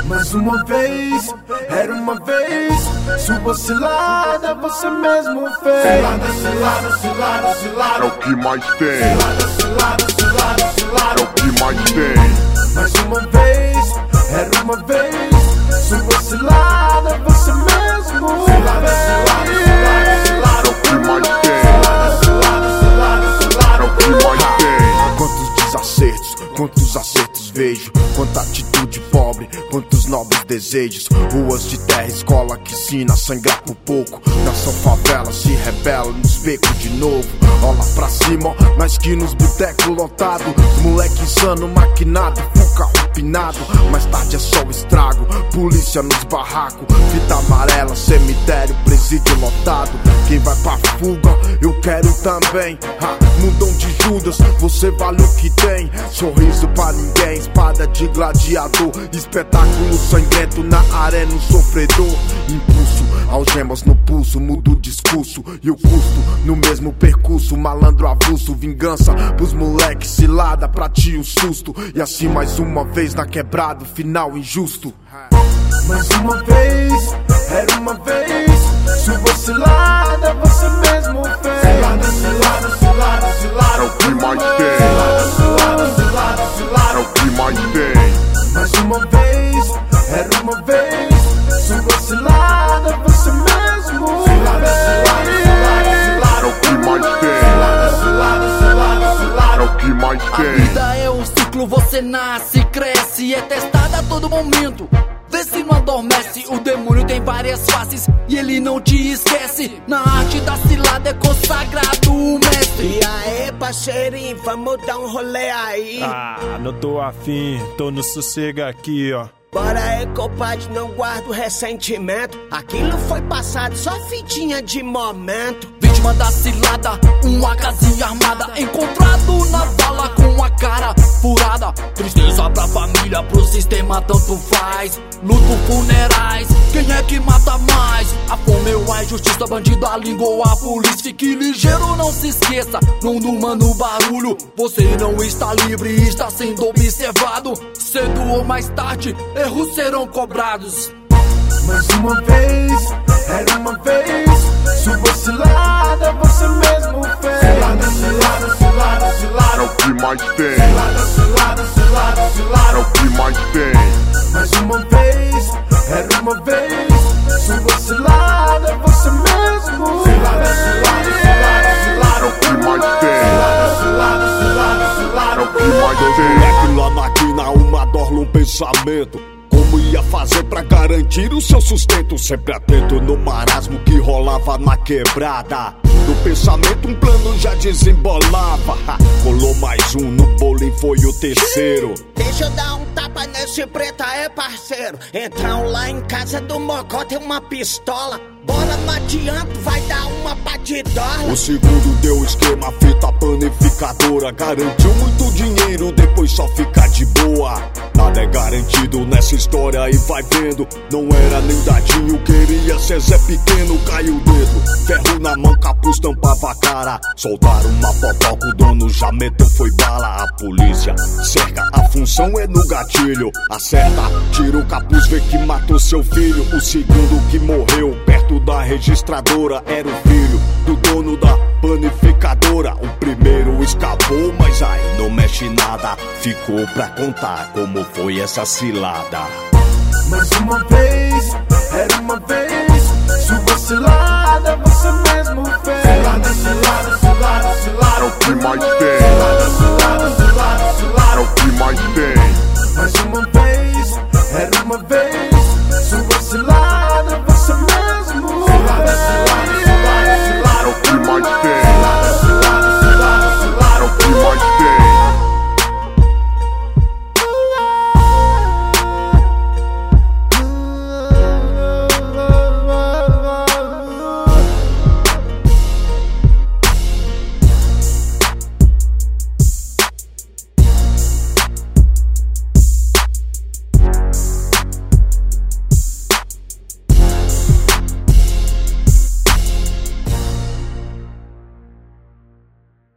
Mais uma vez, era uma vez. Sua cilada você mesmo fez. Cilada, cilada, cilada, cilada. É o que mais tem. Cilada, cilada, cilada, cilada. É o que mais tem. Mais uma vez, era uma vez. Sua cilada você mesmo fez. Cilada, cilada, cilada, cilada. É o que mais tem. Cilada, cilada, cilada, cilada. É o que mais tem. Quantos desacertos, quantos acertos vejo. Quanta atitude pobre, quantos nobres desejos. Ruas de terra, escola que ensina a sangrar por pouco. Nação favela se rebela nos becos de novo. Olha pra cima, mais que nos botecos lotados. Os moleque insano, maquinado, fuca opinado. Mais tarde é só o estrago, polícia nos barracos. Fita amarela, cemitério, presídio lotado. Quem vai pra fuga, eu quero também. Mundão de Judas, você vale o que tem. Sorriso pra ninguém, espada de gladiador. Espetáculo sangrento na arena, um sofredor. Impulso, algemas no pulso, muda o discurso e o custo no mesmo percurso. Malandro avulso, vingança pros moleques, cilada pra ti um susto. E assim mais uma vez na quebrada, final injusto. Mais uma vez, era uma vez. Sua cilada você mesmo fez. Cilada, cilada, cilada, cilada. É o que mais tem. Cilada, cilada, cilada, cilada. É o que mais tem. Mais uma vez, era uma vez. Sua cilada você mesmo fez. Cilada, cilada, cilada, cilada. É o que mais tem. Cilada, cilada, cilada, cilada. É o que mais A tem. vida é um ciclo, você nasce, cresce, é testada a todo momento. Vê se não adormece, o demônio tem várias faces e ele não te esquece. Na arte da cilada é consagrado o mestre. E aí, parceirinho, vamos dar um rolê aí. Não tô afim, tô no sossego aqui, ó. Bora aí, compadre, não guardo ressentimento. Aquilo foi passado, só fitinha de momento. Vítima da cilada, uma casinha armada. Encontrado na vala com a cara furada. Tristeza pra família, pro sistema tanto faz. Luto funerais, quem é que mata mais? A fome ou a injustiça, bandido, a língua ou a polícia. Fique ligeiro, não se esqueça, não durma no barulho. Você não está livre, está sendo observado. Cedo ou mais tarde, erros serão cobrados. Mais uma vez, era uma vez. Sua cilada você mesmo fez. Cilada, cilada, cilada, cilada. É o que mais tem. Cilada, cilada, cilada, É cilada. o que mais tem. Mais uma vez, era uma vez. Sua cilada você mesmo fez. Cilada, cilada, cilada, cilada. É o que mais tem. Cilada, cilada, cilada, cilada. É o que mais tem. Moleque lá na quina, uma dorla, um pensamento. Como ia fazer pra garantir o seu sustento? Sempre atento no marasmo que rolava na quebrada. No pensamento um plano já desembolava. Colou mais um no bolo e foi o terceiro. Deixa eu dar um tapa nesse preto aí, parceiro. Então lá em casa do Mocó tem uma pistola. Bora, não adianta, vai dar uma batidora. O segundo deu esquema, fita panificadora. Garantiu muito dinheiro, depois só fica de boa. Nada é garantido nessa história e vai vendo. Não era nem dadinho, queria ser Zé Pequeno. Caiu o dedo, ferro na mão, capuz tampava a cara. Soltaram uma popoca, o dono já meteu, foi bala. A polícia cerca, a função é no gatilho. Acerta, tira o capuz, vê que matou seu filho. O segundo que morreu perto da registradora era o filho do dono da panificadora. O primeiro escapou, mas aí não mexe nada. Ficou pra contar como foi essa cilada. Mais uma vez, era uma vez. Sua cilada você mesmo fez. Cilada, cilada, cilada, cilada. É o que mais tem. Cilada, cilada, cilada, cilada. É o que mais tem.